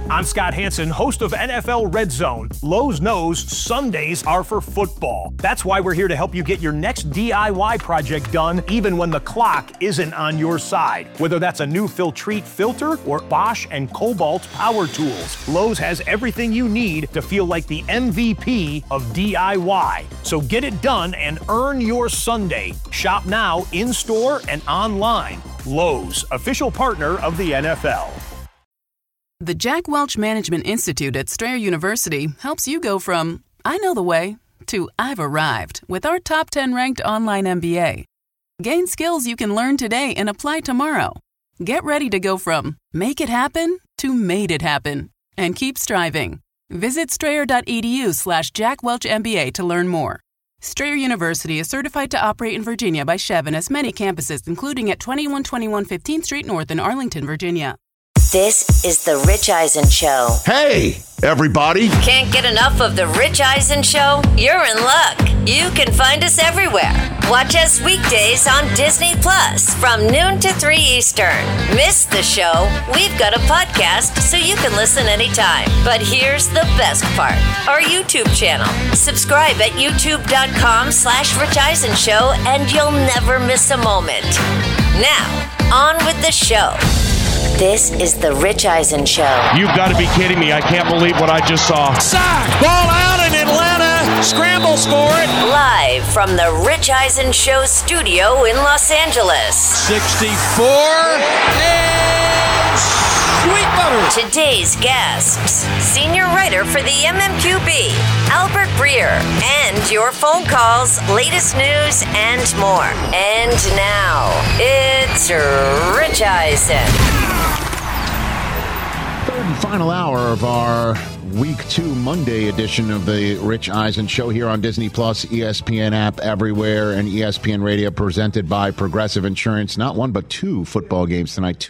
I'm Scott Hansen, host of NFL Red Zone. Lowe's knows Sundays are for football. That's why we're here to help you get your next DIY project done, even when the clock isn't on your side. Whether that's a new Filtrete filter or Bosch and Cobalt power tools, Lowe's has everything you need to feel like the MVP of DIY. So get it done and earn your Sunday. Shop now, in-store and online. Lowe's, official partner of the NFL. The Jack Welch Management Institute at Strayer University helps you go from, I know the way, to I've arrived with our top 10 ranked online MBA. Gain skills you can learn today and apply tomorrow. Get ready to go from make it happen to made it happen. And keep striving. Visit strayer.edu/Jack Welch MBA to learn more. Strayer University is certified to operate in Virginia by Chev and has many campuses, including at 2121 15th Street North in Arlington, Virginia. This is The Rich Eisen Show. Hey, everybody. Can't get enough of The Rich Eisen Show? You're in luck. You can find us everywhere. Watch us weekdays on Disney Plus from noon to 3 Eastern. Miss the show? We've got a podcast so you can listen anytime. But here's the best part. Our YouTube channel. Subscribe at youtube.com/Rich Eisen Show and you'll never miss a moment. Now, on with the show. This is The Rich Eisen Show. You've got to be kidding me. I can't believe what I just saw. Sack! Ball out in Atlanta. Scramble, score it. Live from The Rich Eisen Show studio in Los Angeles. 64 and sweet butter. Today's guests, senior writer for the MMQB, Albert Breer, and your phone calls, latest news, and more. And now, it's Rich Eisen. Third and final hour of our Week 2 Monday edition of the Rich Eisen Show here on Disney Plus, ESPN app everywhere, and ESPN Radio, presented by Progressive Insurance. Not one, but two football games tonight.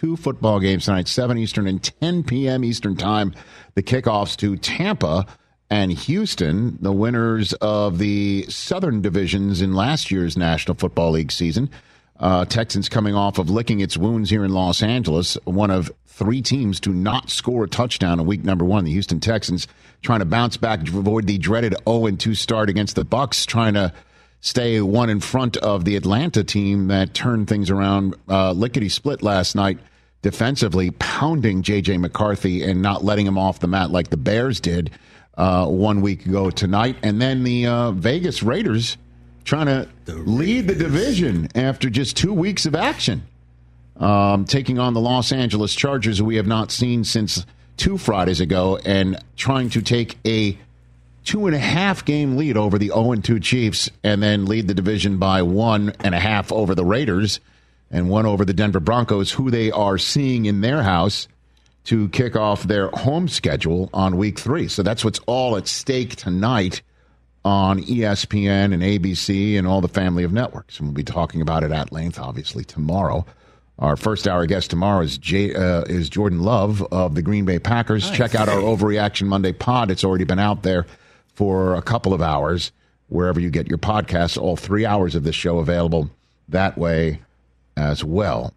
7 Eastern and 10 p.m. Eastern Time. The kickoffs to Tampa and Houston, the winners of the Southern divisions in last year's National Football League season. Texans coming off of licking its wounds here in Los Angeles, one of three teams to not score a touchdown in week number 1. The Houston Texans trying to bounce back, avoid the dreaded 0-2 start against the Bucs, trying to stay one in front of the Atlanta team that turned things around lickety-split last night defensively, pounding J.J. McCarthy and not letting him off the mat like the Bears did 1 week ago tonight. And then the Vegas Raiders trying to lead the division after just 2 weeks of action. Taking on the Los Angeles Chargers, who we have not seen since 2 Fridays ago, and trying to take a 2.5 game lead over the 0-2 Chiefs and then lead the division by 1.5 over the Raiders and 1 over the Denver Broncos, who they are seeing in their house to kick off their home schedule on week 3. So that's what's all at stake tonight on ESPN and ABC and all the family of networks. And we'll be talking about it at length, obviously, tomorrow. Our first hour guest tomorrow is Jordan Love of the Green Bay Packers. Nice. Check out our Overreaction Monday pod. It's already been out there for a couple of hours, wherever you get your podcasts. All 3 hours of this show available that way as well.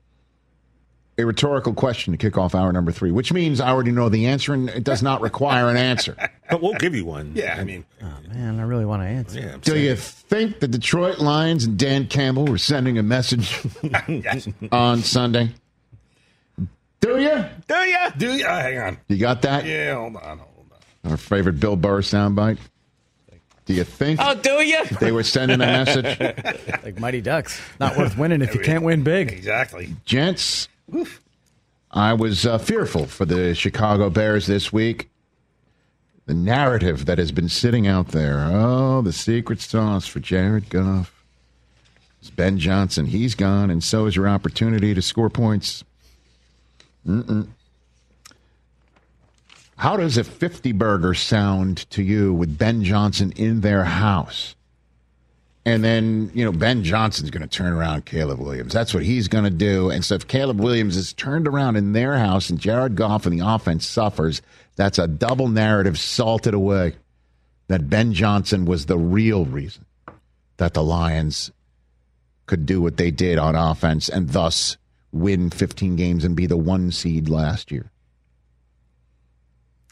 A rhetorical question to kick off hour number 3, which means I already know the answer, and it does not require an answer. But we'll give you one. Yeah, I mean. Oh, man, I really want to answer. Yeah, do you think the Detroit Lions and Dan Campbell were sending a message on Sunday? Do you? Do you? Hang on. You got that? Yeah, hold on. Our favorite Bill Burr soundbite. Do you think do you? They were sending a message? Like Mighty Ducks. Not worth winning if you can't win big. Exactly. Gents, I was fearful for the Chicago Bears this week. The narrative that has been sitting out there, the secret sauce for Jared Goff. It's Ben Johnson. He's gone, and so is your opportunity to score points. How does a 50 burger sound to you with Ben Johnson in their house? And then, Ben Johnson's going to turn around Caleb Williams. That's what he's going to do. And so if Caleb Williams is turned around in their house and Jared Goff and the offense suffers, that's a double narrative salted away that Ben Johnson was the real reason that the Lions could do what they did on offense and thus win 15 games and be the 1 seed last year.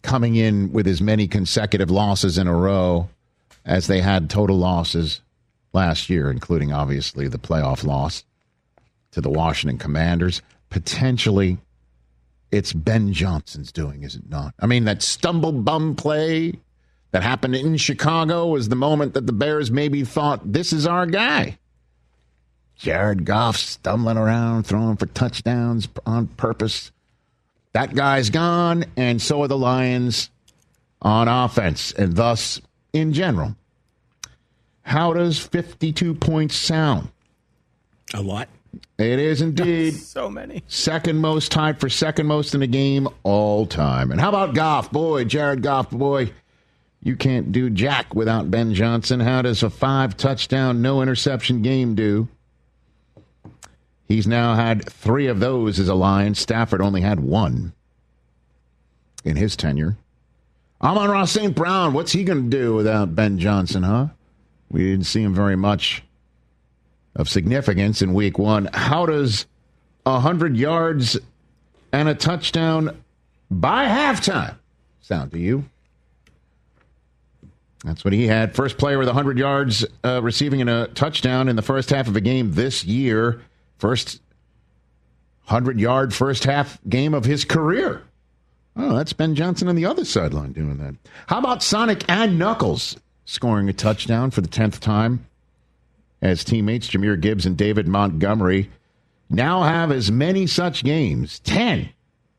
coming in with as many consecutive losses in a row as they had total losses last year, including, obviously, the playoff loss to the Washington Commanders. Potentially, it's Ben Johnson's doing, is it not? I mean, that stumble bum play that happened in Chicago was the moment that the Bears maybe thought, this is our guy. Jared Goff stumbling around, throwing for touchdowns on purpose. That guy's gone, and so are the Lions on offense, and thus, in general. How does 52 points sound? A lot. It is indeed. So many. Second most, tied for second most in the game all time. And how about Goff? Boy, Jared Goff, boy, you can't do jack without Ben Johnson. How does a 5-touchdown, no-interception game do? He's now had 3 of those as a Lion. Stafford only had 1 in his tenure. Amon-Ra St. Brown, what's he going to do without Ben Johnson, huh? We didn't see him very much of significance in week 1. How does 100 yards and a touchdown by halftime sound to you? That's what he had. First player with 100 yards receiving in a touchdown in the first half of a game this year. First 100-yard first half game of his career. Oh, that's Ben Johnson on the other sideline doing that. How about Sonic and Knuckles scoring a touchdown for the 10th time? As teammates Jahmyr Gibbs and David Montgomery now have as many such games, 10,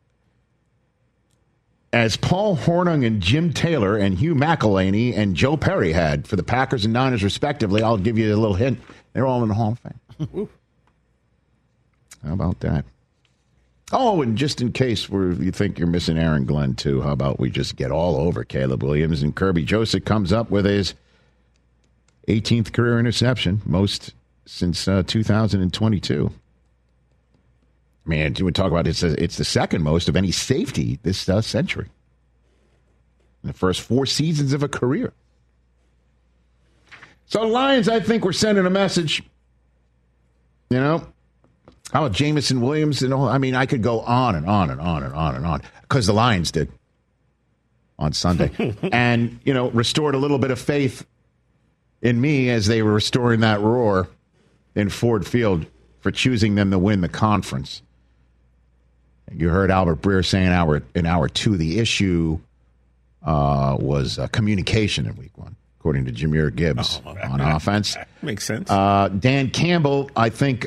as Paul Hornung and Jim Taylor and Hugh McElhaney and Joe Perry had for the Packers and Niners, respectively. I'll give you a little hint. They're all in the Hall of Fame. How about that? Oh, and just in case you think you're missing Aaron Glenn, too, how about we just get all over Caleb Williams and Kirby Joseph comes up with his 18th career interception, most since 2022. I mean, you would talk about it's the second most of any safety this century. In the first 4 seasons of a career. So Lions, I think, we're sending a message. You know, how about Jameson Williams and all? I mean, I could go on and on and on and on and on because the Lions did on Sunday, and restored a little bit of faith in me as they were restoring that roar in Ford Field for choosing them to win the conference. You heard Albert Breer saying in hour 2 the issue was communication in week 1, according to Jahmyr Gibbs on offense. Makes sense. Dan Campbell, I think,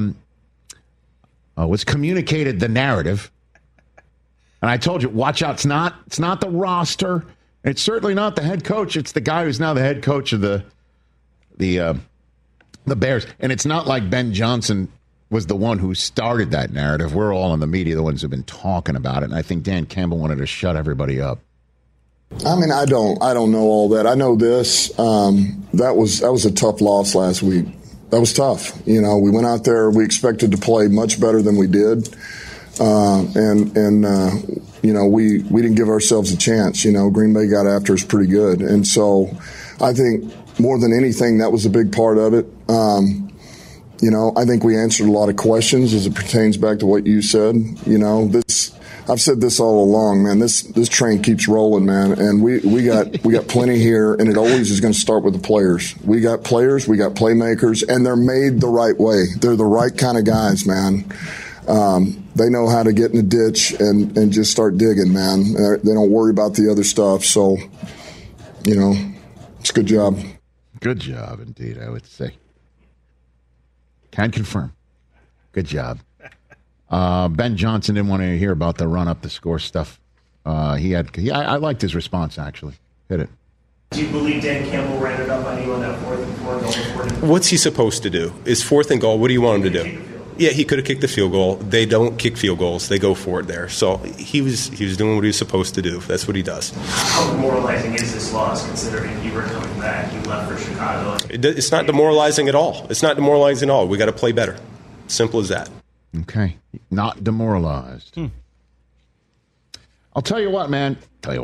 was communicated the narrative. And I told you, watch out. It's not the roster. It's certainly not the head coach. It's the guy who's now the head coach of the Bears. And it's not like Ben Johnson was the one who started that narrative. We're all in the media, the ones who've been talking about it. And I think Dan Campbell wanted to shut everybody up. I mean, I don't know all that. I know this. That was a tough loss last week. That was tough. We went out there. We expected to play much better than we did, and we didn't give ourselves a chance. Green Bay got after us pretty good, and so I think more than anything, that was a big part of it. I think we answered a lot of questions as it pertains back to what you said. I've said this all along, man. This train keeps rolling, man, and we got plenty here, and it always is going to start with the players. We got players, we got playmakers, and they're made the right way. They're the right kind of guys, man. They know how to get in the ditch and just start digging, man. They don't worry about the other stuff. So, it's a good job. Good job, indeed, I would say. Can confirm. Good job. Ben Johnson didn't want to hear about the run up the score stuff. I liked his response, actually. Hit it. Do you believe Dan Campbell ran it up on you on that 4th and 4 goal? What's he supposed to do? Is 4th and goal, what do you want him to do? Yeah, he could have kicked the field goal. They don't kick field goals. They go for it there. So he was doing what he was supposed to do. That's what he does. How demoralizing is this loss, considering you were coming back, you left for Chicago? It's not demoralizing at all. It's not demoralizing at all. We got to play better. Simple as that. Okay. Not demoralized. I'll tell you what, man.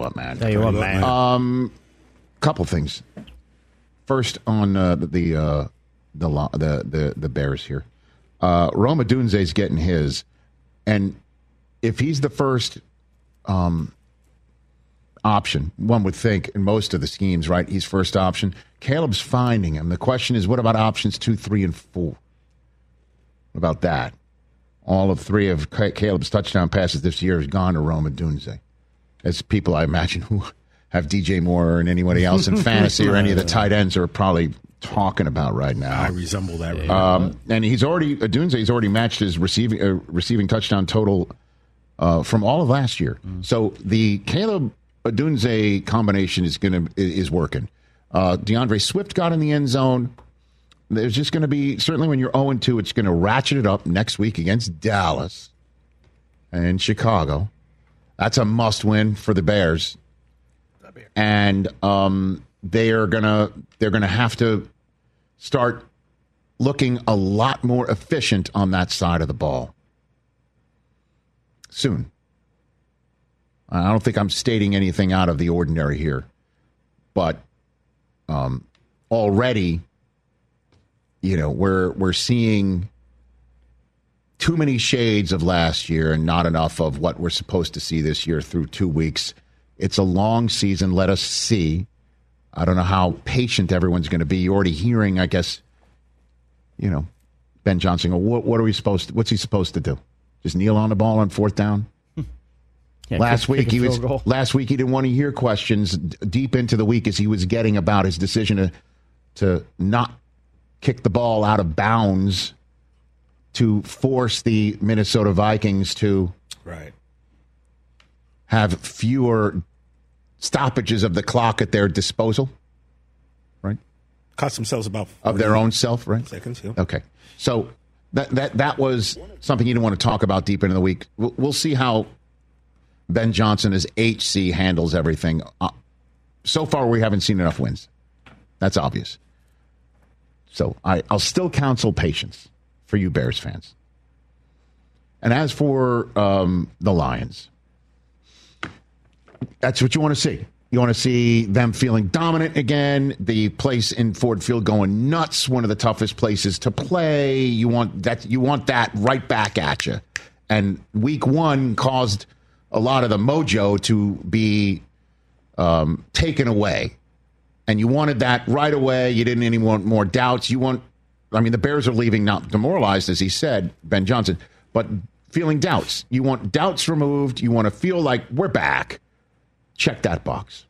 Couple things. First on the Bears here. Rome Odunze's getting his, and if he's the first option, one would think, in most of the schemes, right? He's first option. Caleb's finding him. The question is, what about options 2, 3, and 4? What about that? All of 3 of Caleb's touchdown passes this year has gone to Rome Odunze. As people, I imagine, who have DJ Moore and anybody else in fantasy or any of the tight ends are probably talking about right now. I resemble that. And Odunze's already matched his receiving touchdown total from all of last year. So the Caleb Odunze combination is working. DeAndre Swift got in the end zone. There's just going to be, certainly when you're 0-2, it's going to ratchet it up next week against Dallas and Chicago. That's a must-win for the Bears. And they're gonna have to start looking a lot more efficient on that side of the ball soon. I don't think I'm stating anything out of the ordinary here, but already, we're seeing too many shades of last year and not enough of what we're supposed to see this year through 2 weeks. It's a long season. Let us see. I don't know how patient everyone's going to be. You're already hearing, I guess, Ben Johnson. What's he supposed to do? Just kneel on the ball on 4th down? Last week he didn't want to hear questions deep into the week as he was getting about his decision to not kick the ball out of bounds to force the Minnesota Vikings to have fewer stoppages of the clock at their disposal, right? Cost themselves about of their own self, right? Seconds, yeah. Okay, so that was something you didn't want to talk about deep into the week. We'll see how Ben Johnson as HC handles everything. So far, we haven't seen enough wins. That's obvious. So I'll still counsel patience for you Bears fans. And as for the Lions, that's what you want to see. You want to see them feeling dominant again. The place in Ford Field going nuts. One of the toughest places to play. You want that right back at you. And week 1 caused a lot of the mojo to be taken away. And you wanted that right away. You didn't want more doubts. The Bears are leaving not demoralized, as he said, Ben Johnson, but feeling doubts. You want doubts removed. You want to feel like we're back. Check that box.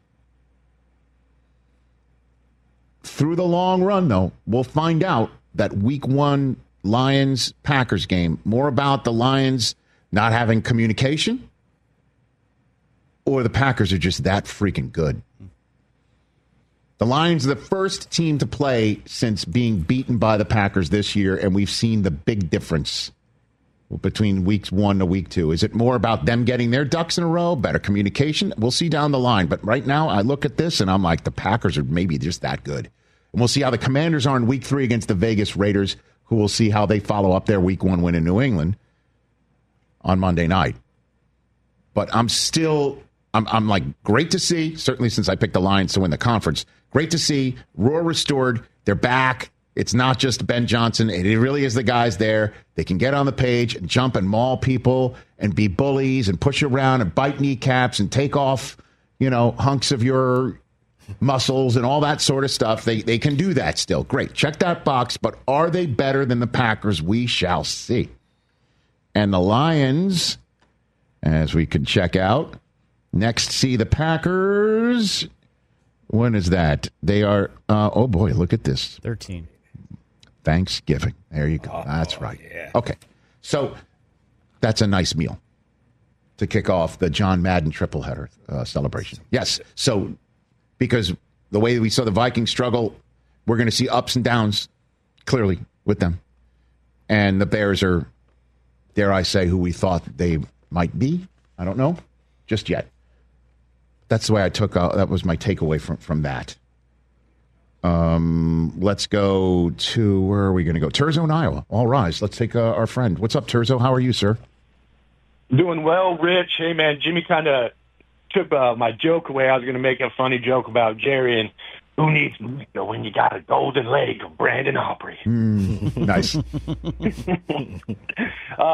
Through the long run, though, we'll find out that week 1 Lions-Packers game, more about the Lions not having communication or the Packers are just that freaking good. The Lions are the first team to play since being beaten by the Packers this year, and we've seen the big difference between weeks 1 to week 2. Is it more about them getting their ducks in a row, better communication? We'll see down the line. But right now, I look at this, and I'm like, the Packers are maybe just that good. And we'll see how the Commanders are in week 3 against the Vegas Raiders, who will see how they follow up their week 1 win in New England on Monday night. But I'm like, great to see, certainly since I picked the Lions to win the conference, great to see Roar restored. They're back. It's not just Ben Johnson. It really is the guys there. They can get on the page and jump and maul people and be bullies and push around and bite kneecaps and take off, hunks of your muscles and all that sort of stuff. They can do that still. Great. Check that box. But are they better than the Packers? We shall see. And the Lions, as we can check out, next see the Packers. When is that? They are, oh boy, look at this. 13. Thanksgiving. There you go. That's right. Yeah. Okay. So that's a nice meal to kick off the John Madden triple header celebration. Yes. So because the way we saw the Vikings struggle, we're going to see ups and downs clearly with them. And the Bears are, dare I say, who we thought they might be. I don't know just yet. That's the way I took. That was my takeaway from that. Let's go to, where are we going to go? Terzo in Iowa. All rise. Let's take our friend. What's up, Terzo? How are you, sir? Doing well, Rich. Hey, man, Jimmy kind of took my joke away. I was going to make a funny joke about Jerry and who needs Miko when you got a golden leg of Brandon Aubrey. Nice.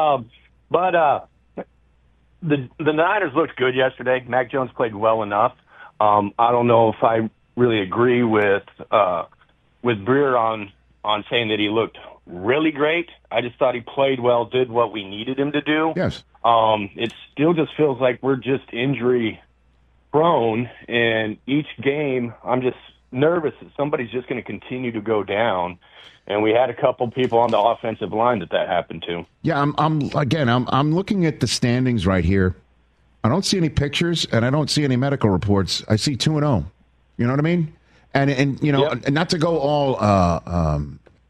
But the Niners looked good yesterday. Mac Jones played well enough. I don't know if I really agree with Breer on saying that he looked really great. I just thought he played well, did what we needed him to do. Yes. It still just feels like we're just injury prone, and each game I'm just nervous that somebody's just going to continue to go down. And we had a couple people on the offensive line that happened to. Yeah, I'm looking at the standings right here. I don't see any pictures, and I don't see any medical reports. I see 2-0. You know what I mean? And you know, yep. Not to go all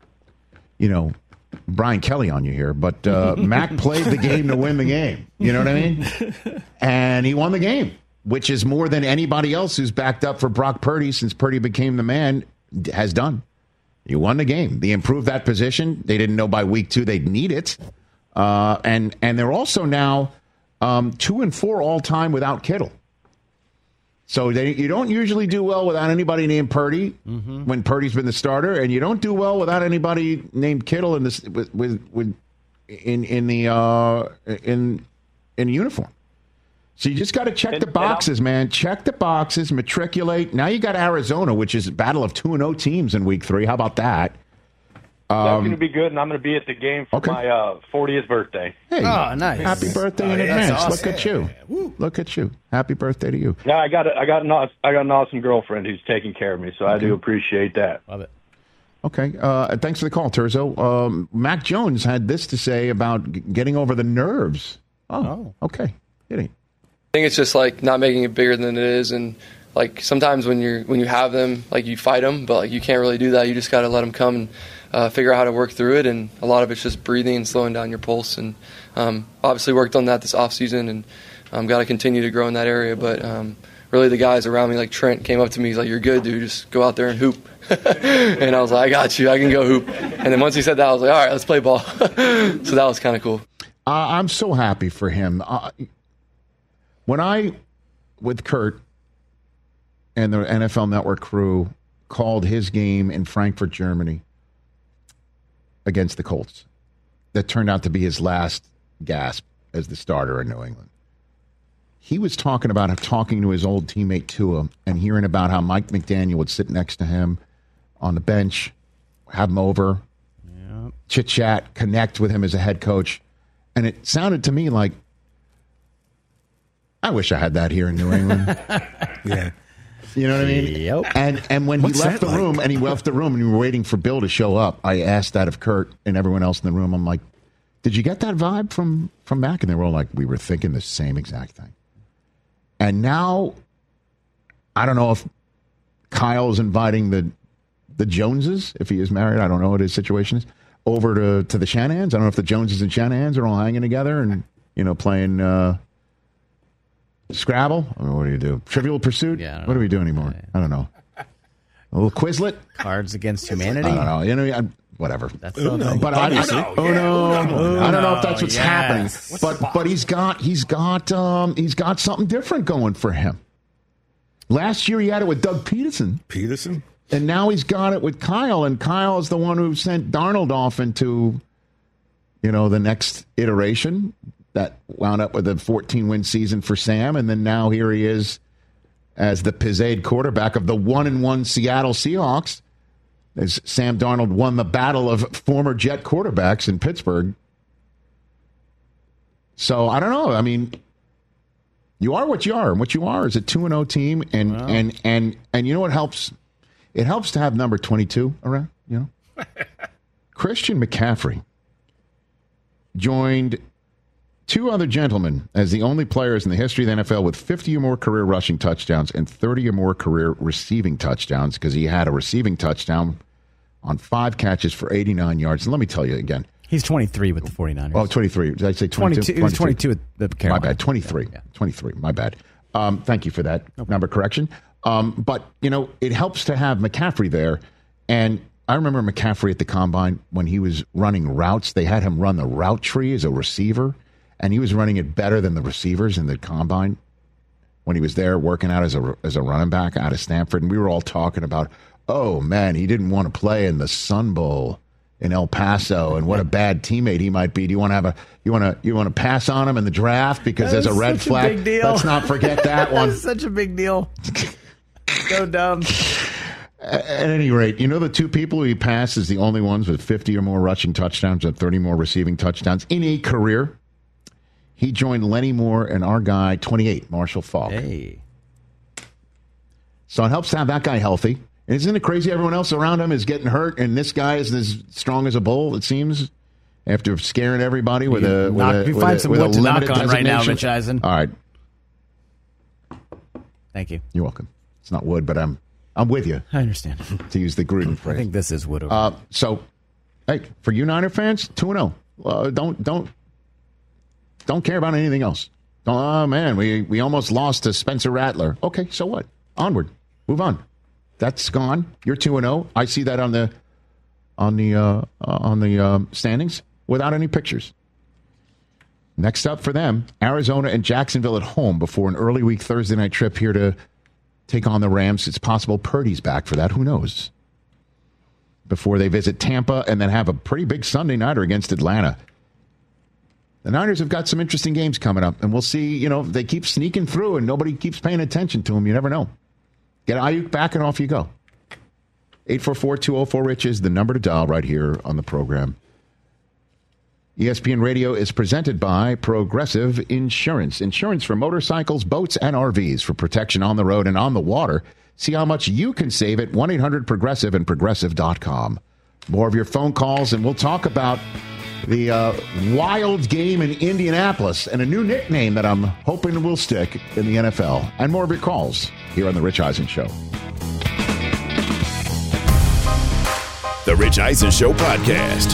Brian Kelly on you here, but Mac played the game to win the game. You know what I mean? And he won the game, which is more than anybody else who's backed up for Brock Purdy since Purdy became the man has done. You won the game. They improved that position. They didn't know by week 2 they'd need it. And they're also now 2-4 all time without Kittle. So you don't usually do well without anybody named Purdy when Purdy's been the starter, and you don't do well without anybody named Kittle in this in uniform. So you just got to check the boxes, man. Check the boxes, matriculate. Now you got Arizona, which is a battle of 2-0 teams in week 3. How about that? That's going to be good, and I'm going to be at the game for my 40th birthday. Hey, oh, nice! Happy birthday in advance! Awesome. Look at you! Look at you! Happy birthday to you! Yeah, I got an awesome girlfriend who's taking care of me, so I do appreciate that. Love it. Okay, thanks for the call, Terzo. Mac Jones had this to say about getting over the nerves. Oh. Okay. Hitting. I think it's just like not making it bigger than it is, and like sometimes when you have them, like you fight them, but like you can't really do that. You just got to let them come and figure out how to work through it, and a lot of it's just breathing and slowing down your pulse. And obviously worked on that this off season, and got to continue to grow in that area. But really, the guys around me, like Trent, came up to me. He's like, "You're good, dude. Just go out there and hoop." And I was like, "I got you. I can go hoop." And then once he said that, I was like, "All right, let's play ball." So that was kind of cool. I'm so happy for him. When I, with Kurt and the NFL Network crew, called his game in Frankfurt, Germany against the Colts, that turned out to be his last gasp as the starter in New England. He was talking to his old teammate Tua and hearing about how Mike McDaniel would sit next to him on the bench, have him over, chit-chat, connect with him as a head coach. And it sounded to me like, I wish I had that here in New England. Yeah. You know what I mean? Yep. And when he left the room, and we were waiting for Bill to show up, I asked that of Kurt and everyone else in the room. I'm like, did you get that vibe from Mac? And they were all like, we were thinking the same exact thing. And now, I don't know if Kyle's inviting the Joneses, if he is married, I don't know what his situation is, over to the Shanahans. I don't know if the Joneses and Shanahans are all hanging together and, playing Scrabble? I mean, what do you do? Trivial Pursuit? Yeah, what do we do anymore? I don't know. A little Quizlet? Cards Against Humanity? I don't know. Whatever. That's but I don't know if that's what's happening. But he's got something different going for him. Last year he had it with Doug Peterson. And now he's got it with Kyle, and Kyle is the one who sent Darnold off into, the next iteration that wound up with a 14-win season for Sam, and then now here he is as the pizzade quarterback of the 1-1 Seattle Seahawks, as Sam Darnold won the battle of former Jet quarterbacks in Pittsburgh. So I don't know. I mean, you are what you are, and what you are is a 2-0 team, and you know what helps? It helps to have number 22 around. Christian McCaffrey joined two other gentlemen as the only players in the history of the NFL with 50 or more career rushing touchdowns and 30 or more career receiving touchdowns, because he had a receiving touchdown on 5 catches for 89 yards. And let me tell you again. He's 23 with the 49ers. Oh, 23. Did I say 22? He was 22 with the Carolina. My bad. 23. Yeah. 23. My bad. Thank you for that number correction. But, it helps to have McCaffrey there. And I remember McCaffrey at the Combine when he was running routes. They had him run the route tree as a receiver. And he was running it better than the receivers in the Combine when he was there working out as a running back out of Stanford. And we were all talking about, oh, man, he didn't want to play in the Sun Bowl in El Paso, and what a bad teammate he might be. Do you want to you want to pass on him in the draft because there's a red flag? Big deal. Let's not forget that one. That's such a big deal. So dumb. At any rate, you know the two people he passed as the only ones with 50 or more rushing touchdowns and 30 more receiving touchdowns in a career? He joined Lenny Moore and our guy, 28, Marshall Faulk. Hey. So it helps to have that guy healthy. And isn't it crazy everyone else around him is getting hurt, and this guy is as strong as a bull, it seems, after scaring everybody with a knock on right now, Rich Eisen. All right. Thank you. You're welcome. It's not wood, but I'm with you. I understand. To use the Gruden phrase. I think this is wood. So, hey, for you Niner fans, 2-0. Don't care about anything else. Oh man, we almost lost to Spencer Rattler. Okay, so what? Onward. Move on. That's gone. You're 2-0. I see that on the standings without any pictures. Next up for them, Arizona and Jacksonville at home before an early week Thursday night trip here to take on the Rams. It's possible Purdy's back for that. Who knows? Before they visit Tampa and then have a pretty big Sunday nighter against Atlanta. The Niners have got some interesting games coming up, and we'll see. You know, they keep sneaking through and nobody keeps paying attention to them. You never know. Get Ayuk back and off you go. 844-204-RICH is the number to dial right here on the program. ESPN Radio is presented by Progressive Insurance. Insurance for motorcycles, boats, and RVs for protection on the road and on the water. See how much you can save at 1-800-PROGRESSIVE and Progressive.com. More of your phone calls, and we'll talk about the wild game in Indianapolis and a new nickname that I'm hoping will stick in the NFL. And more of your calls here on The Rich Eisen Show. The Rich Eisen Show podcast.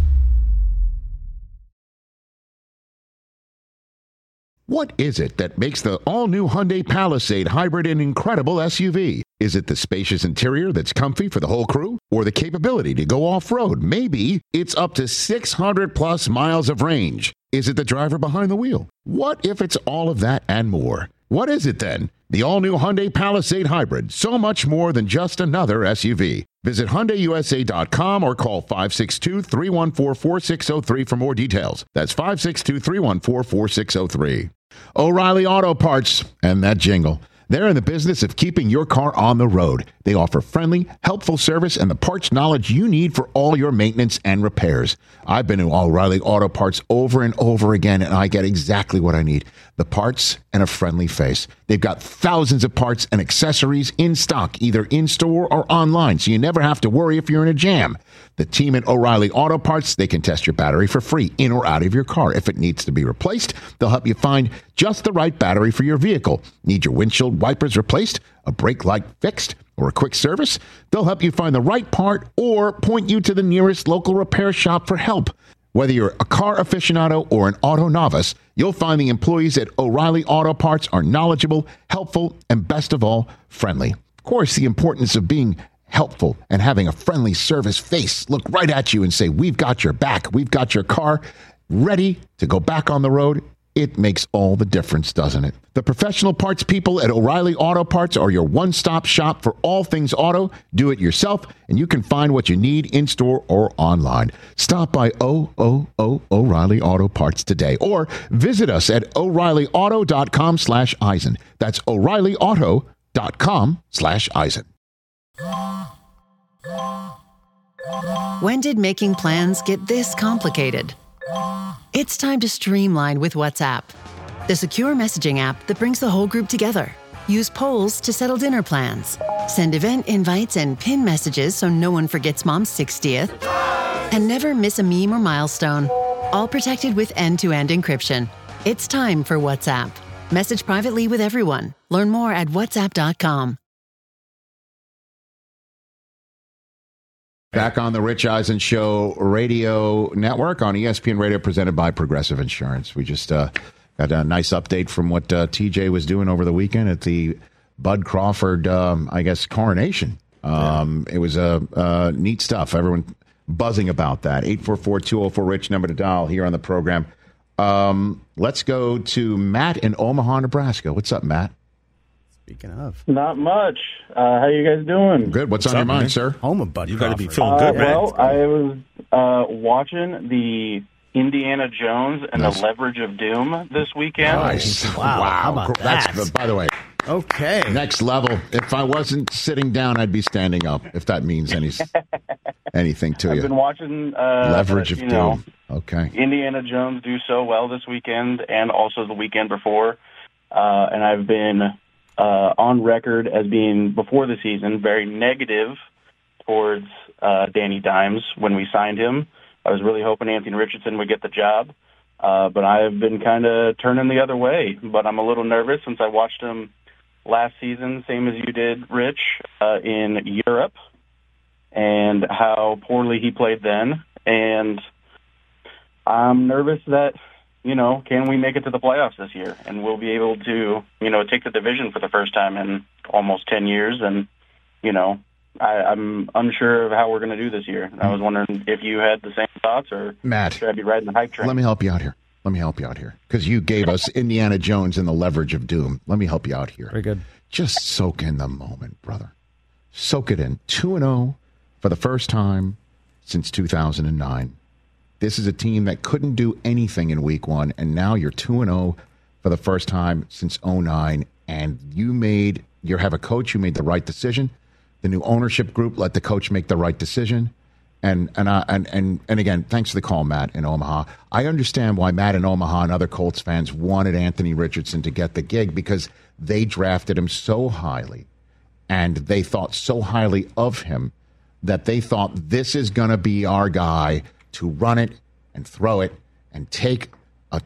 What is it that makes the all-new Hyundai Palisade hybrid an incredible SUV? Is it the spacious interior that's comfy for the whole crew? Or the capability to go off-road? Maybe it's up to 600-plus miles of range. Is it the driver behind the wheel? What if it's all of that and more? What is it then? The all-new Hyundai Palisade Hybrid. So much more than just another SUV. Visit HyundaiUSA.com or call 562-314-4603 for more details. That's 562-314-4603. O'Reilly Auto Parts, and that jingle. They're in the business of keeping your car on the road. They offer friendly, helpful service and the parts knowledge you need for all your maintenance and repairs. I've been to O'Reilly Auto Parts over and over again, and I get exactly what I need. The parts and a friendly face. They've got thousands of parts and accessories in stock, either in-store or online, so you never have to worry if you're in a jam. The team at O'Reilly Auto Parts, they can test your battery for free in or out of your car. If it needs to be replaced, they'll help you find just the right battery for your vehicle. Need your windshield wipers replaced, a brake light fixed, or a quick service? They'll help you find the right part or point you to the nearest local repair shop for help. Whether you're a car aficionado or an auto novice, you'll find the employees at O'Reilly Auto Parts are knowledgeable, helpful, and best of all, friendly. Of course, the importance of being helpful and having a friendly service face look right at you and say, we've got your back. We've got your car ready to go back on the road. It makes all the difference, doesn't it? The professional parts people at O'Reilly Auto Parts are your one-stop shop for all things auto. Do it yourself, and you can find what you need in-store or online. Stop by O'Reilly Auto Parts today, or visit us at O'ReillyAuto.com/Eisen. That's O'ReillyAuto.com/Eisen. When did making plans get this complicated? It's time to streamline with WhatsApp, the secure messaging app that brings the whole group together. Use polls to settle dinner plans. Send event invites and pin messages so no one forgets Mom's 60th. And never miss a meme or milestone. All protected with end-to-end encryption. It's time for WhatsApp. Message privately with everyone. Learn more at whatsapp.com. Back on the Rich Eisen Show radio network on ESPN Radio, presented by Progressive Insurance. We just got a nice update from what TJ was doing over the weekend at the Bud Crawford, coronation. It was neat stuff. Everyone buzzing about that. 844-204-RICH, number to dial here on the program. Let's go to Matt in Omaha, Nebraska. What's up, Matt? Speaking of. Not much. How you guys doing? Good. What's on your mind, sir? Home of Bud You got to be Crawford. feeling good, man. Well, I was watching the Indiana Jones and the Leverage of Doom this weekend. Nice. Wow. How about that? By the way, Okay. Next level. If I wasn't sitting down, I'd be standing up, if that means anything to you. I've been watching Leverage of Doom. Okay. Indiana Jones do so well this weekend and also the weekend before. And I've been on record as being, before the season, very negative towards Danny Dimes when we signed him. I was really hoping Anthony Richardson would get the job. But I have been kind of turning the other way. But I'm a little nervous since I watched him last season, same as you did, Rich, in Europe, and how poorly he played then. And I'm nervous that, can we make it to the playoffs this year? And we'll be able to, take the division for the first time in almost 10 years. And, I'm unsure of how we're going to do this year. I was wondering if you had the same thoughts, or Matt, should I be riding the hype train? Let me help you out here. Because you gave us Indiana Jones and the Leverage of Doom. Let me help you out here. Very good. Just soak in the moment, brother. Soak it in. 2-0 for the first time since 2009. This is a team that couldn't do anything in week one, and now you're 2-0 for the first time since 2009, and you have a coach who made the right decision. The new ownership group let the coach make the right decision. And again, thanks for the call, Matt in Omaha. I understand why Matt in Omaha and other Colts fans wanted Anthony Richardson to get the gig, because they drafted him so highly and they thought so highly of him that they thought this is going to be our guy to run it and throw it and take a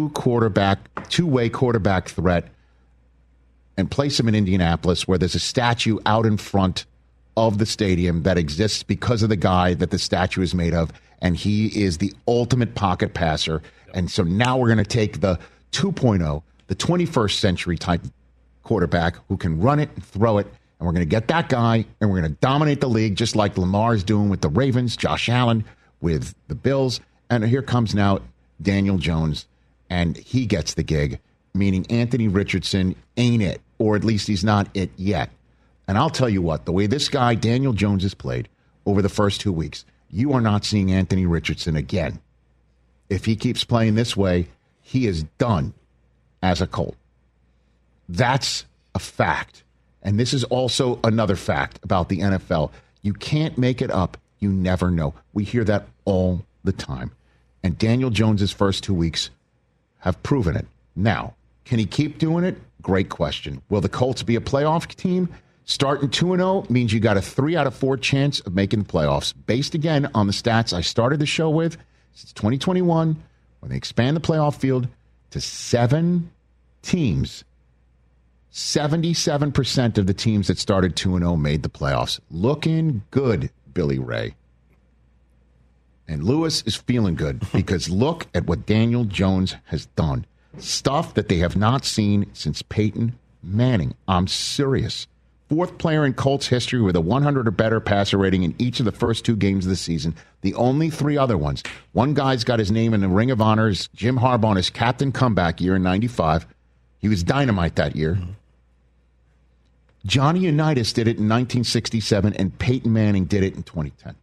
two-way quarterback threat and place him in Indianapolis, where there's a statue out in front of the stadium that exists because of the guy that the statue is made of, and he is the ultimate pocket passer. And so now we're going to take the 2.0, the 21st century type quarterback who can run it and throw it, and we're going to get that guy, and we're going to dominate the league just like Lamar's doing with the Ravens, Josh Allen with the Bills, and here comes now Daniel Jones, and he gets the gig, meaning Anthony Richardson ain't it, or at least he's not it yet. And I'll tell you what, the way this guy, Daniel Jones, has played over the first 2 weeks, you are not seeing Anthony Richardson again. If he keeps playing this way, he is done as a Colt. That's a fact. And this is also another fact about the NFL. You can't make it up. You never know. We hear that all the time. And Daniel Jones's first 2 weeks have proven it. Now, can he keep doing it? Great question. Will the Colts be a playoff team? Starting 2-0 means you got a 3 out of 4 chance of making the playoffs, based again on the stats I started the show with since 2021, when they expand the playoff field to 7 teams. 77% of the teams that started 2-0 made the playoffs. Looking good, Billy Ray. And Lewis is feeling good, because look at what Daniel Jones has done. Stuff that they have not seen since Peyton Manning. I'm serious. 4th player in Colts history with a 100 or better passer rating in each of the first 2 games of the season. The only 3 other ones. One guy's got his name in the Ring of Honor, Jim Harbaugh, in his captain comeback year in 95. He was dynamite that year. Johnny Unitas did it in 1967, and Peyton Manning did it in 2010.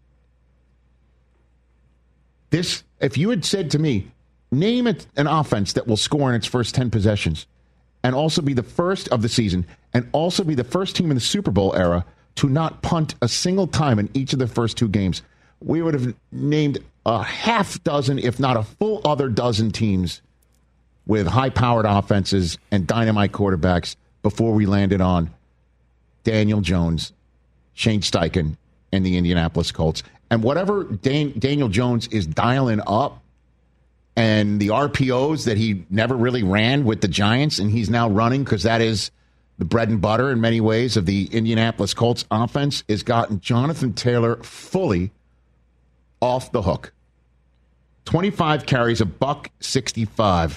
If you had said to me, name an offense that will score in its first 10 possessions, and also be the first of the season, and also be the first team in the Super Bowl era to not punt a single time in each of the first 2 games, we would have named a half dozen, if not a full other dozen teams with high-powered offenses and dynamite quarterbacks before we landed on Daniel Jones, Shane Steichen, and the Indianapolis Colts. And whatever Daniel Jones is dialing up, and the RPOs that he never really ran with the Giants, and he's now running because that is the bread and butter in many ways of the Indianapolis Colts offense, has gotten Jonathan Taylor fully off the hook. 25 carries, $165,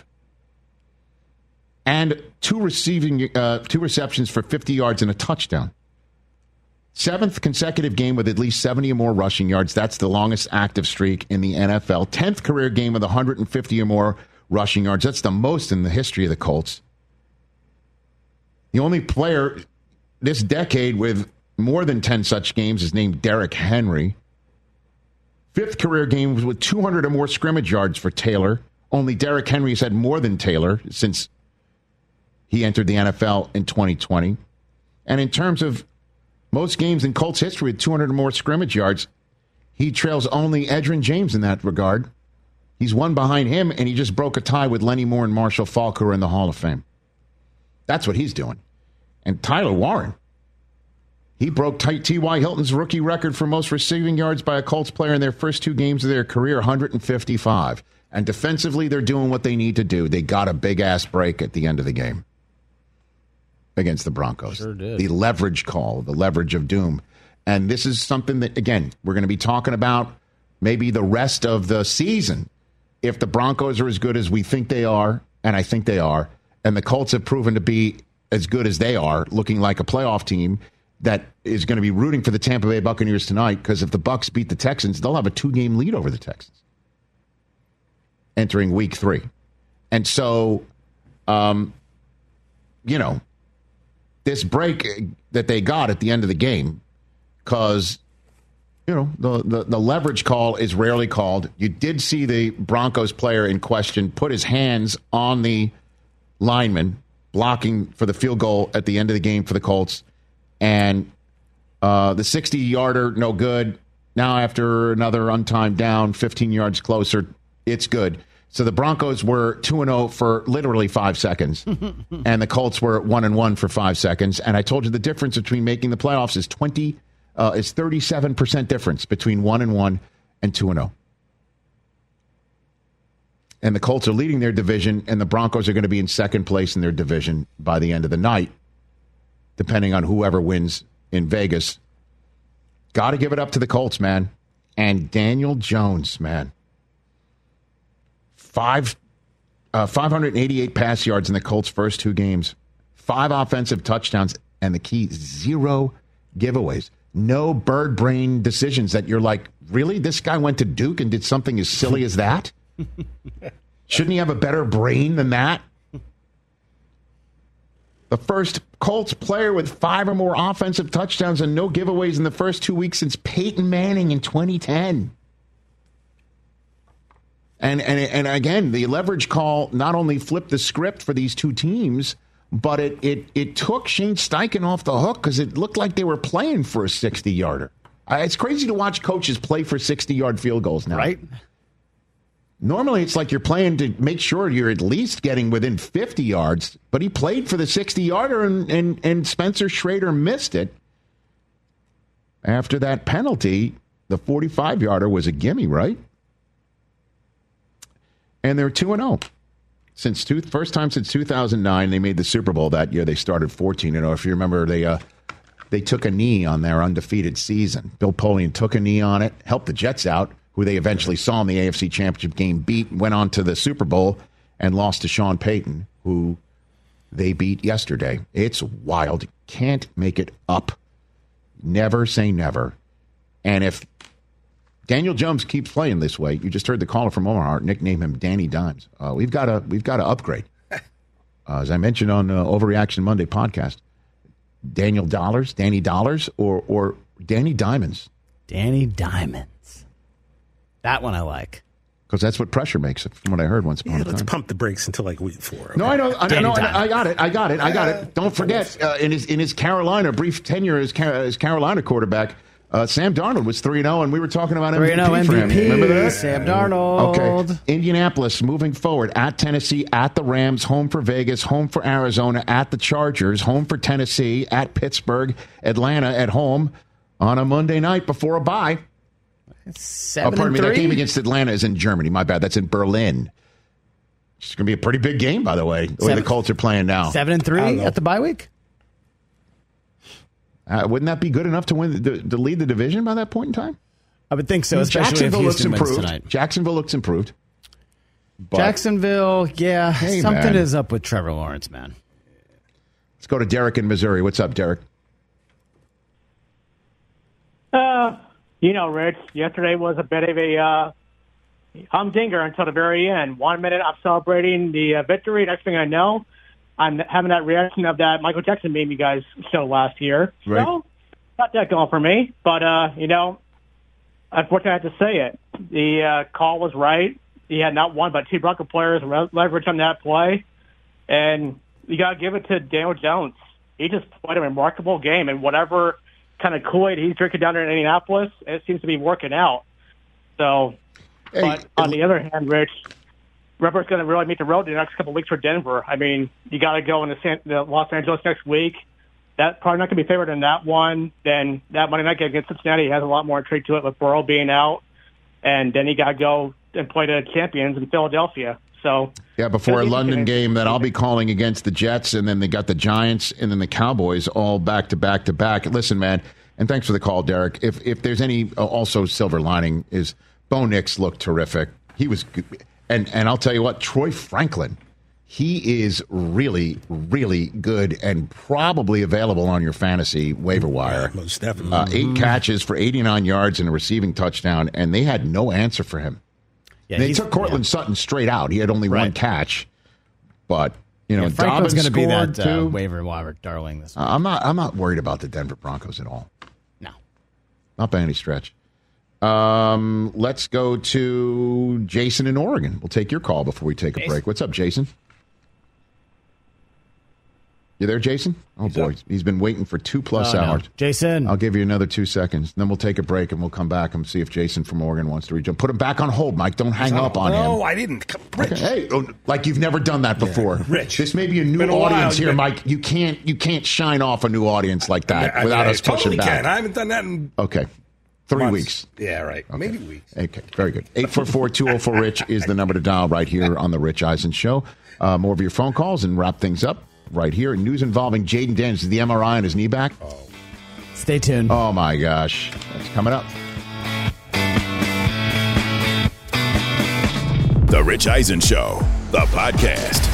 and 2 receptions for 50 yards and a touchdown. 7th consecutive game with at least 70 or more rushing yards. That's the longest active streak in the NFL. 10th career game with 150 or more rushing yards. That's the most in the history of the Colts. The only player this decade with more than 10 such games is named Derrick Henry. 5th career game was with 200 or more scrimmage yards for Taylor. Only Derrick Henry's had more than Taylor since He entered the NFL in 2020. And in terms of most games in Colts history with 200 or more scrimmage yards, he trails only Edgerrin James in that regard. He's one behind him, and he just broke a tie with Lenny Moore and Marshall Faulk, who are in the Hall of Fame. That's what he's doing. And Tyler Warren, he broke T.Y. Hilton's rookie record for most receiving yards by a Colts player in their first 2 games of their career, 155. And defensively, they're doing what they need to do. They got a big-ass break at the end of the game against the Broncos. Sure did. The leverage call, the leverage of doom. And this is something that, again, we're going to be talking about maybe the rest of the season. If the Broncos are as good as we think they are, and I think they are, and the Colts have proven to be as good as they are, looking like a playoff team that is going to be rooting for the Tampa Bay Buccaneers tonight, because if the Bucs beat the Texans, they'll have a 2-game lead over the Texans entering week 3. And so, this break that they got at the end of the game, because, the leverage call is rarely called. You did see the Broncos player in question put his hands on the lineman, blocking for the field goal at the end of the game for the Colts. And the 60-yarder, no good. Now after another untimed down, 15 yards closer, it's good. So the Broncos were 2-0 for literally 5 seconds, and the Colts were 1-1 for 5 seconds. And I told you the difference between making the playoffs is 37% difference between 1-1 and 2-0. And the Colts are leading their division, and the Broncos are going to be in second place in their division by the end of the night, depending on whoever wins in Vegas. Got to give it up to the Colts, man. And Daniel Jones, man. 588 pass yards in the Colts' first 2 games. 5 offensive touchdowns, and the key, 0 giveaways. No bird brain decisions that you're like, really? This guy went to Duke and did something as silly as that? Shouldn't he have a better brain than that? The first Colts player with 5 or more offensive touchdowns and no giveaways in the first 2 weeks since Peyton Manning in 2010. And again, the leverage call not only flipped the script for these 2 teams, but it took Shane Steichen off the hook because it looked like they were playing for a 60-yarder. It's crazy to watch coaches play for 60-yard field goals now. Right? Normally, it's like you're playing to make sure you're at least getting within 50 yards, but he played for the 60-yarder, and Spencer Schrader missed it. After that penalty, the 45-yarder was a gimme, right? And they're 2-0. First time since 2009, they made the Super Bowl that year. They started 14-0. If you remember, they took a knee on their undefeated season. Bill Polian took a knee on it, helped the Jets out, who they eventually saw in the AFC Championship game, beat, went on to the Super Bowl, and lost to Sean Payton, who they beat yesterday. It's wild. You can't make it up. Never say never. And if Daniel Jones keeps playing this way, you just heard the caller from Omaha nickname him Danny Dimes. We've got to upgrade. As I mentioned on Overreaction Monday podcast, Danny Dollars, or Danny Diamonds. Danny Diamonds. That one I like. Because that's what pressure makes, from what I heard once upon a time. Let's pump the brakes until like week 4. Okay? No, I know. I got it. Don't forget, in his Carolina brief tenure as Carolina quarterback, Sam Darnold was 3-0, and we were talking about MVP for him. Remember that? Sam Darnold. Okay. Indianapolis moving forward at Tennessee, at the Rams, home for Vegas, home for Arizona, at the Chargers, home for Tennessee, at Pittsburgh, Atlanta at home on a Monday night before a bye. 7-3. That game against Atlanta is in Germany. My bad. That's in Berlin. It's going to be a pretty big game, by the way, the way the Colts are playing now. 7-3 at the bye week? Wouldn't that be good enough to win to lead the division by that point in time? I would think so, especially if Houston wins tonight. Jacksonville looks improved. Jacksonville, yeah. Hey, something is up with Trevor Lawrence, man. Let's go to Derek in Missouri. What's up, Derek? Rich, yesterday was a bit of a humdinger until the very end. 1 minute I'm celebrating the victory. Next thing I know, I'm having that reaction of that Michael Jackson meme you guys showed last year. Right. So, not that going for me. But, unfortunately I have to say it. The call was right. He had not one but 2 Bronco players leverage on that play. And, you got to give it to Daniel Jones. He just played a remarkable game, and whatever kind of Kool-Aid he's drinking down there in Indianapolis, it seems to be working out. So, but on the other hand, Rich, Rivers going to really meet the road the next couple of weeks for Denver. I mean, you got to go into Los Angeles next week. That's probably not going to be favored in that one. Then that Monday night game against Cincinnati has a lot more intrigue to it with Burrow being out. And then you got to go and play the champions in Philadelphia. So yeah, before a London game that I'll be calling against the Jets, and then they got the Giants and then the Cowboys all back to back to back. Listen, man, and thanks for the call, Derek. If there's any also silver lining is Bo Nix looked terrific. He was good. And I'll tell you what, Troy Franklin, he is really, really good and probably available on your fantasy waiver wire. Yeah, most definitely. 8 catches for 89 yards and a receiving touchdown, and they had no answer for him. Yeah, they took Cortland Sutton straight out. He had only one catch, but Franklin's going to be that too. waiver wire darling this week. I'm not worried about the Denver Broncos at all. No, not by any stretch. Let's go to Jason in Oregon. We'll take your call before we take a break. What's up, Jason? You there, Jason? Oh, boy. He's been waiting for 2+ hours. No. Jason. I'll give you another 2 seconds. Then we'll take a break, and we'll come back and see if Jason from Oregon wants to reach him. Put him back on hold, Mike. Don't hang up on him. No, I didn't. Rich. Okay. Hey, like you've never done that before. Rich. This may be a new audience here, Mike. You can't shine off a new audience like that without us pushing back. Can. I haven't done that in... Okay. 3 weeks. Yeah, right. Okay. Maybe weeks. Okay, very good. 844-204-RICH is the number to dial right here on the Rich Eisen Show. More of your phone calls and wrap things up right here. News involving Jayden Daniels. Is the MRI on his knee back? Oh. Stay tuned. Oh, my gosh. That's coming up. The Rich Eisen Show, the podcast.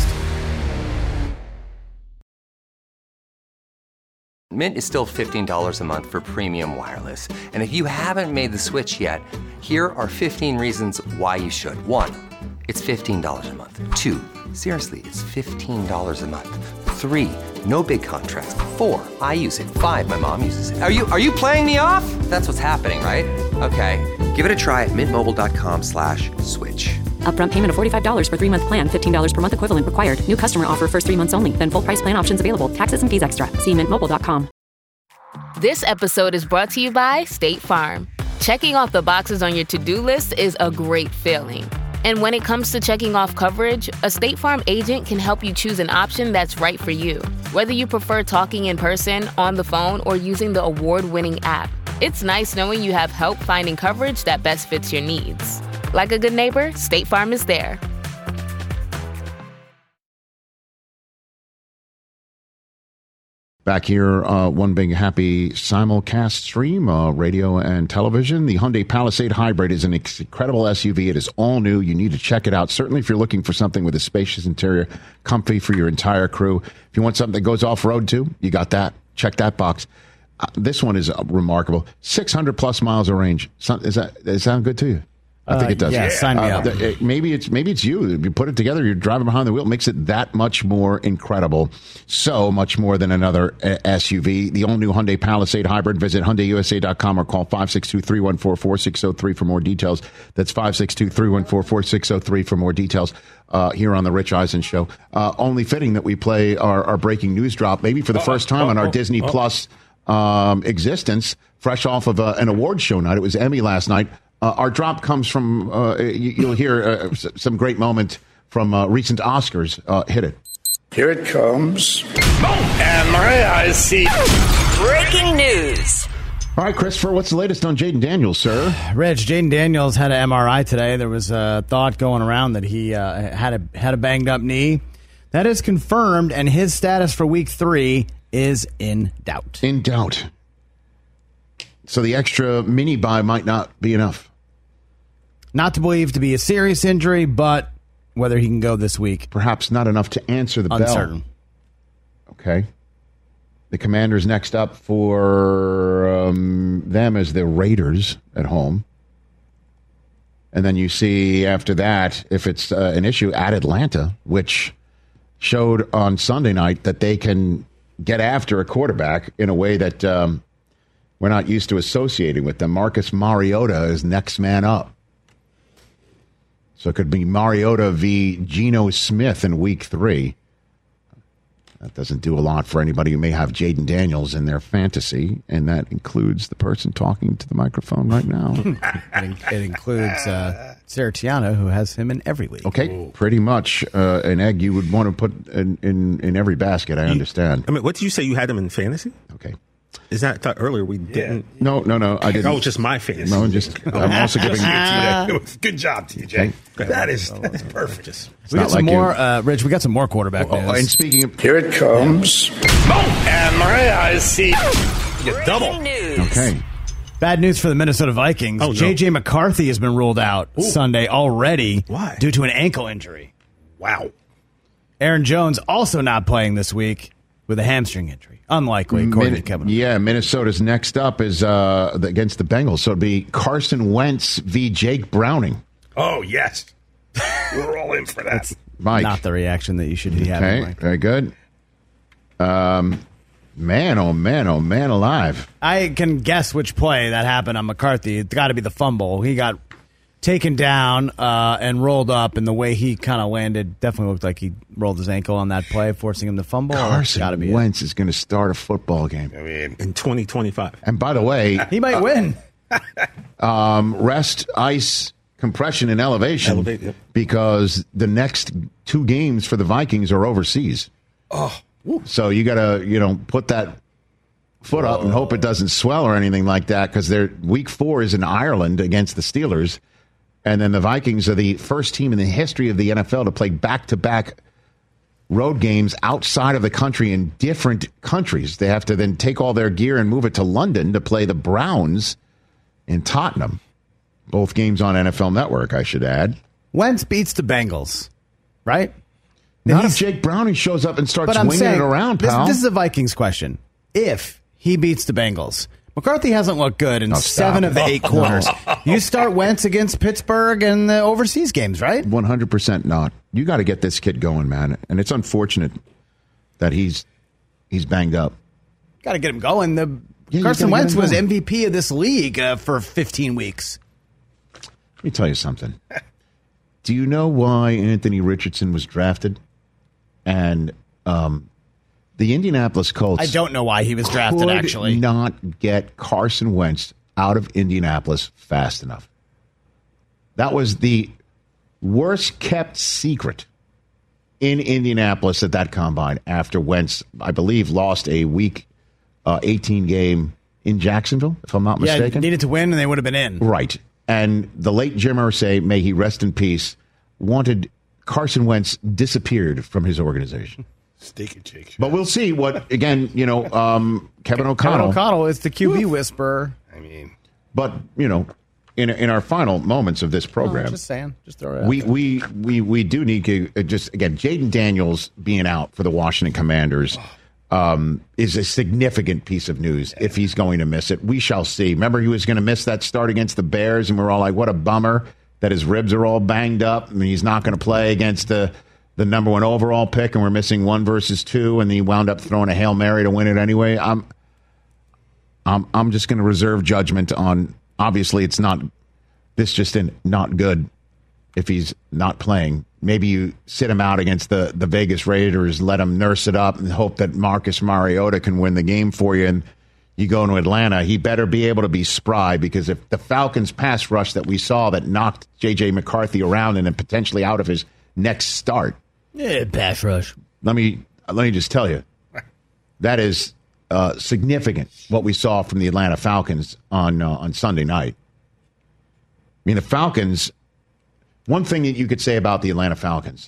Mint is still $15 a month for premium wireless. And if you haven't made the switch yet, here are 15 reasons why you should. 1, it's $15 a month. 2, seriously, it's $15 a month. 3, no big contrast. 4, I use it. 5, my mom uses it. Are you playing me off? That's what's happening, right? Okay, give it a try at mintmobile.com/switch. Upfront payment of $45 for 3-month plan. $15 per month equivalent required. New customer offer first 3 months only. Then full price plan options available. Taxes and fees extra. See mintmobile.com. This episode is brought to you by State Farm. Checking off the boxes on your to-do list is a great feeling. And when it comes to checking off coverage, a State Farm agent can help you choose an option that's right for you. Whether you prefer talking in person, on the phone, or using the award-winning app, it's nice knowing you have help finding coverage that best fits your needs. Like a good neighbor, State Farm is there. Back here, one big happy simulcast stream, radio and television. The Hyundai Palisade Hybrid is an incredible SUV. It is all new. You need to check it out. Certainly if you're looking for something with a spacious interior, comfy for your entire crew. If you want something that goes off-road too, you got that. Check that box. This one is remarkable. 600+ miles of range. Does that sound good to you? I think it does. Yeah, sign me up. Maybe it's you. If you put it together, you're driving behind the wheel. It makes it that much more incredible. So much more than another SUV. The all-new Hyundai Palisade Hybrid. Visit HyundaiUSA.com or call 562-314-4603 for more details. That's 562-314-4603 for more details here on the Rich Eisen Show. Only fitting that we play our breaking news drop, maybe for the first time on our Disney Plus existence, fresh off of an award show night. It was Emmy last night. Our drop comes from, you'll hear some great moment from recent Oscars. Hit it. Here it comes. And my eyes see. Breaking news. All right, Christopher, what's the latest on Jayden Daniels, sir? Rich, Jayden Daniels had an MRI today. There was a thought going around that he had a banged-up knee. That is confirmed, and his status for Week 3 is in doubt. In doubt. So the extra mini-bye might not be enough. Not to believe to be a serious injury, but whether he can go this week. Perhaps not enough to answer the bell. Uncertain. Okay. The Commanders next up for them as the Raiders at home. And then you see after that, if it's an issue, at Atlanta, which showed on Sunday night that they can get after a quarterback in a way that we're not used to associating with them. Marcus Mariota is next man up. So it could be Mariota v. Geno Smith in Week 3. That doesn't do a lot for anybody who may have Jaden Daniels in their fantasy, and that includes the person talking to the microphone right now. It includes Sarah Tiana, who has him in every league. Okay, pretty much an egg you would want to put in every basket, I understand. I mean, what did you say you had him in fantasy? Okay. Is that, I thought earlier we didn't? No, I didn't. Oh, just my fantasy. No, I'm also giving Good job, TJ. Okay. That's perfect. We got some more, Rich, we got some more quarterback news. And speaking of... Here it comes. And my eyes see. You get double. Okay. Bad news for the Minnesota Vikings. Oh, no. J.J. McCarthy has been ruled out Sunday already. Why? Due to an ankle injury. Wow. Aaron Jones also not playing this week with a hamstring injury. Unlikely, according to Kevin. Yeah, Minnesota's next up is against the Bengals. So it'd be Carson Wentz v. Jake Browning. Oh, yes. We're all in for that. Mike. Not the reaction that you should be having, Mike. Very good. Man, oh man alive. I can guess which play that happened on McCarthy. It's got to be the fumble. He got taken down and rolled up, and the way he kind of landed definitely looked like he rolled his ankle on that play, forcing him to fumble. Carson Wentz is going to start a football game. I mean, in 2025. And by the way... he might win. Rest, ice, compression, and elevation Yep. because the next 2 games for the Vikings are overseas. Oh. So you got to, put that foot up and hope it doesn't swell or anything like that because week 4 is in Ireland against the Steelers. And then the Vikings are the first team in the history of the NFL to play back-to-back road games outside of the country in different countries. They have to then take all their gear and move it to London to play the Browns in Tottenham. Both games on NFL Network, I should add. Wentz beats the Bengals, right? Not if Jake Browning shows up and starts winging it around, pal. This is a Vikings question. If he beats the Bengals, McCarthy hasn't looked good in 7 of the 8 quarters. You start Wentz against Pittsburgh and the overseas games, right? 100% not. You got to get this kid going, man. And it's unfortunate that he's banged up. Got to get him going. Carson Wentz was MVP of this league for 15 weeks. Let me tell you something. Do you know why Anthony Richardson was drafted? And the Indianapolis Colts... I don't know why he was drafted, actually. Could not get Carson Wentz out of Indianapolis fast enough. That was the worst-kept secret in Indianapolis at that combine after Wentz, I believe, lost a Week 18 game in Jacksonville, if I'm not mistaken. Yeah, needed to win, and they would have been in. Right. And the late Jim Irsay, may he rest in peace, wanted Carson Wentz disappeared from his organization. Steak and shake. But we'll see what, again, Kevin O'Connell. Kevin O'Connell is the QB whisperer. I mean. But, in our final moments of this program. Just saying. Just throw it out we do need to just, again, Jaden Daniels being out for the Washington Commanders is a significant piece of news if he's going to miss it. We shall see. Remember, he was going to miss that start against the Bears, and we're all like, what a bummer that his ribs are all banged up, and he's not going to play against the number 1 overall pick, and we're missing 1 versus 2, and he wound up throwing a Hail Mary to win it anyway. I'm just going to reserve judgment on, obviously it's not good if he's not playing. Maybe you sit him out against the Vegas Raiders, let him nurse it up, and hope that Marcus Mariota can win the game for you, and you go into Atlanta. He better be able to be spry, because if the Falcons pass rush that we saw that knocked J.J. McCarthy around and then potentially out of his next start. Yeah, pass rush. Let me just tell you, that is significant what we saw from the Atlanta Falcons on Sunday night. I mean, the Falcons, one thing that you could say about the Atlanta Falcons,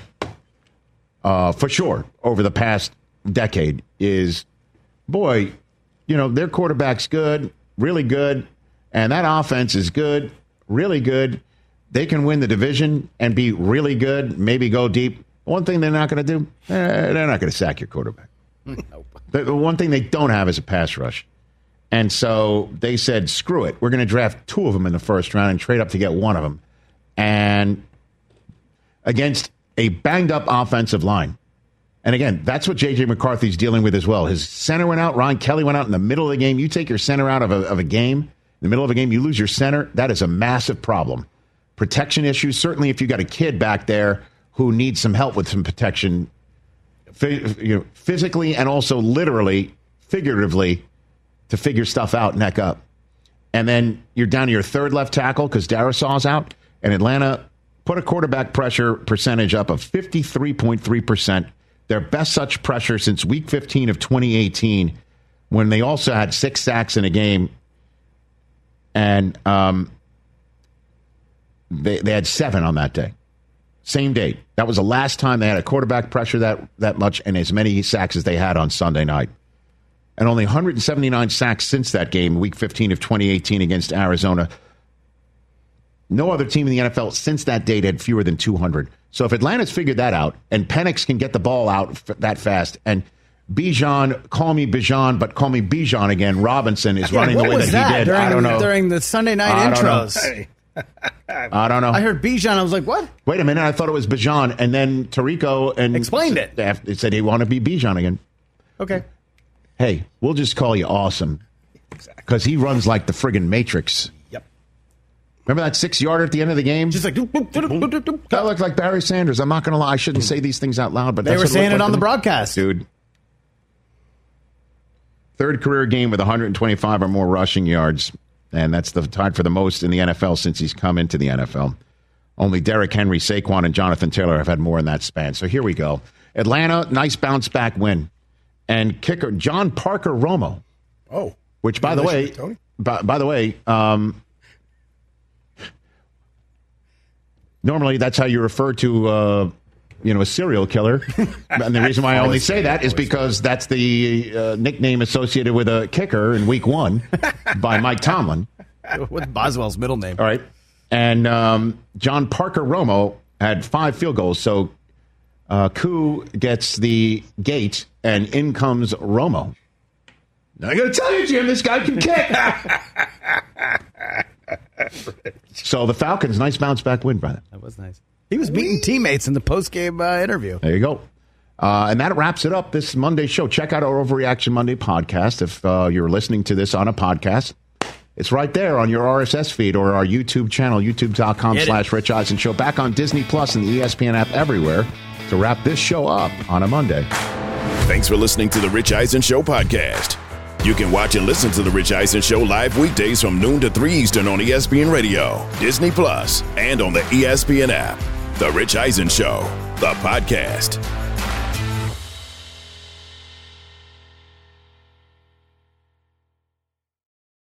for sure, over the past decade is, boy, their quarterback's good, really good, and that offense is good, really good. They can win the division and be really good, maybe go deep. One thing they're not going to do, they're not going to sack your quarterback. Nope. The one thing they don't have is a pass rush. And so they said, screw it. We're going to draft 2 of them in the first round and trade up to get 1 of them. And against a banged-up offensive line. And again, that's what J.J. McCarthy's dealing with as well. His center went out. Ryan Kelly went out in the middle of the game. You take your center out of a game, in the middle of a game, you lose your center. That is a massive problem. Protection issues, certainly if you got a kid back there who needs some help with some protection, physically and also literally, figuratively, to figure stuff out neck up. And then you're down to your third left tackle because Darrisaw's out. And Atlanta put a quarterback pressure percentage up of 53.3%. Their best such pressure since Week 15 of 2018, when they also had 6 sacks in a game. And they had 7 on that day. Same date. That was the last time they had a quarterback pressure that much and as many sacks as they had on Sunday night. And only 179 sacks since that game, Week 15 of 2018 against Arizona. No other team in the NFL since that date had fewer than 200. So if Atlanta's figured that out, and Penix can get the ball out that fast, and Bijan, call me Bijan, but call me Bijan again, Robinson is running the way that he did. I don't know. During the Sunday night intros. I don't know. I heard Bijan. I was like, what? Wait a minute. I thought it was Bijan. And then Tirico explained it. It said he wanted to be Bijan again. Okay. Hey, we'll just call you Awesome. Because he runs like the friggin' Matrix. Yep. Remember that 6-yarder at the end of the game? Just like, that looked like Barry Sanders. I'm not going to lie. I shouldn't say these things out loud, but they were saying it on the broadcast. Dude. Third career game with 125 or more rushing yards. And that's tied for the most in the NFL since he's come into the NFL. Only Derrick Henry, Saquon, and Jonathan Taylor have had more in that span. So here we go. Atlanta, nice bounce-back win. And kicker, John Parker Romo. Oh. Which, by the way, normally that's how you refer to, a serial killer. And the reason why I only say that is because that's the nickname associated with a kicker in Week 1 by Mike Tomlin. What's Boswell's middle name? All right. And John Parker Romo had 5 field goals. So Koo gets the gate, and in comes Romo. Now, I got to tell you, Jim, this guy can kick. So the Falcons, nice bounce-back win, brother. That was nice. He was meeting teammates in the post-game interview. There you go. And that wraps it up this Monday show. Check out our Overreaction Monday podcast. If you're listening to this on a podcast, it's right there on your RSS feed or our YouTube channel, youtube.com/Rich Eisen Show. Back on Disney Plus and the ESPN app everywhere to wrap this show up on a Monday. Thanks for listening to the Rich Eisen Show podcast. You can watch and listen to the Rich Eisen Show live weekdays from noon to 3 Eastern on ESPN Radio, Disney Plus, and on the ESPN app. The Rich Eisen Show, the podcast.